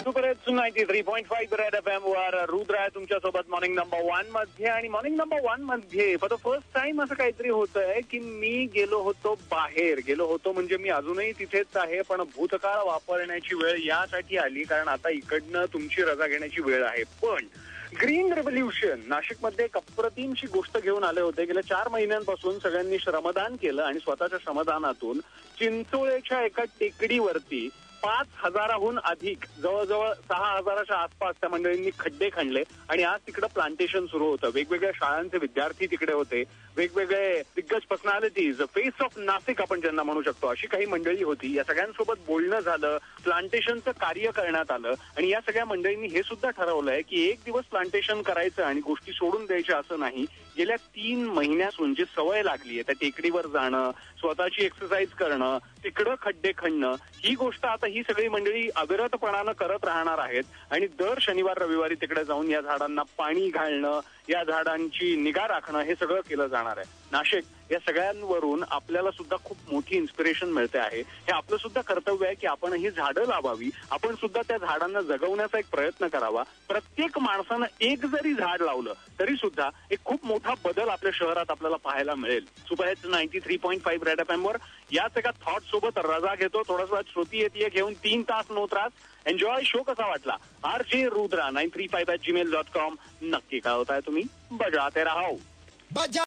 Super hits 93.5 red FM वर रुद्र आहे तुमच्यासोबत मॉर्निंग नंबर 1 मध्ये. आणि मॉर्निंग नंबर 1 मध्ये फॉर द फर्स्ट टाइम असं काहीतरी होतंय की मी गेलो होतो म्हणजे मी अजूनही तिथेच आहे, पण भूतकाळ वापरण्याची वेळ यासाठी आली कारण आता इकडनं तुमची रजा घेण्याची वेळ आहे. पण ग्रीन रेव्होल्युशन नाशिकमध्ये एक अप्रतिमशी गोष्ट घेऊन आले होते. गेल्या 4 महिन्यांपासून सगळ्यांनी श्रमदान केलं आणि स्वतःच्या श्रमदानातून चिंचोळेच्या एका टेकडीवरती 5,000हून अधिक जवळजवळ 6,000च्या आसपास त्या मंडळींनी खड्डे खणले आणि आज तिकडे प्लांटेशन सुरू होतं. वेगवेगळ्या शाळांचे विद्यार्थी तिकडे होते, वेगवेगळे दिग्गज पर्सनॅलिटीज, फेस ऑफ नाशिक आपण ज्यांना म्हणू शकतो, अशी काही मंडळी होती. या सगळ्यांसोबत बोलणं झालं, प्लांटेशनचं कार्य करण्यात आलं आणि या सगळ्या मंडळींनी हे सुद्धा ठरवलंय की एक दिवस प्लांटेशन करायचं आणि गोष्टी सोडून द्यायच्या असं नाही. गेल्या 3 महिन्यापासून जी सवय लागली आहे त्या टेकडीवर जाणं, स्वतःची एक्सरसाइज करणं, तिकडं खड्डे खणणं, ही गोष्ट आता ही सगळी मंडळी अविरतपणानं करत राहणार आहेत आणि दर शनिवार रविवारी तिकडे जाऊन या झाडांना पाणी घालणं, या झाडांची निगा राखणं हे सगळं केलं जाणार आहे. नाशिक या सगळ्यांवरून आपल्याला सुद्धा खूप मोठी इन्स्पिरेशन मिळते आहे. हे आपलं सुद्धा कर्तव्य आहे की आपण ही झाडं लावावी, आपण सुद्धा त्या झाडांना जगवण्याचा एक प्रयत्न करावा. प्रत्येक माणसानं एक जरी झाड लावलं तरी सुद्धा एक खूप मोठा बदल आपल्या शहरात आपल्याला पाहायला मिळेल. सुपर हिट्स 93.5 रेड FM वर याच एका थॉट सोबत रजा घेतो. थोडासा श्रोती येते घेऊन 3 तास नो त्रास. एन्जॉय. शो कसा वाटला? RJ Rudra 935@gmail.com. नक्की कळवताय तुम्ही. बजाते राहो.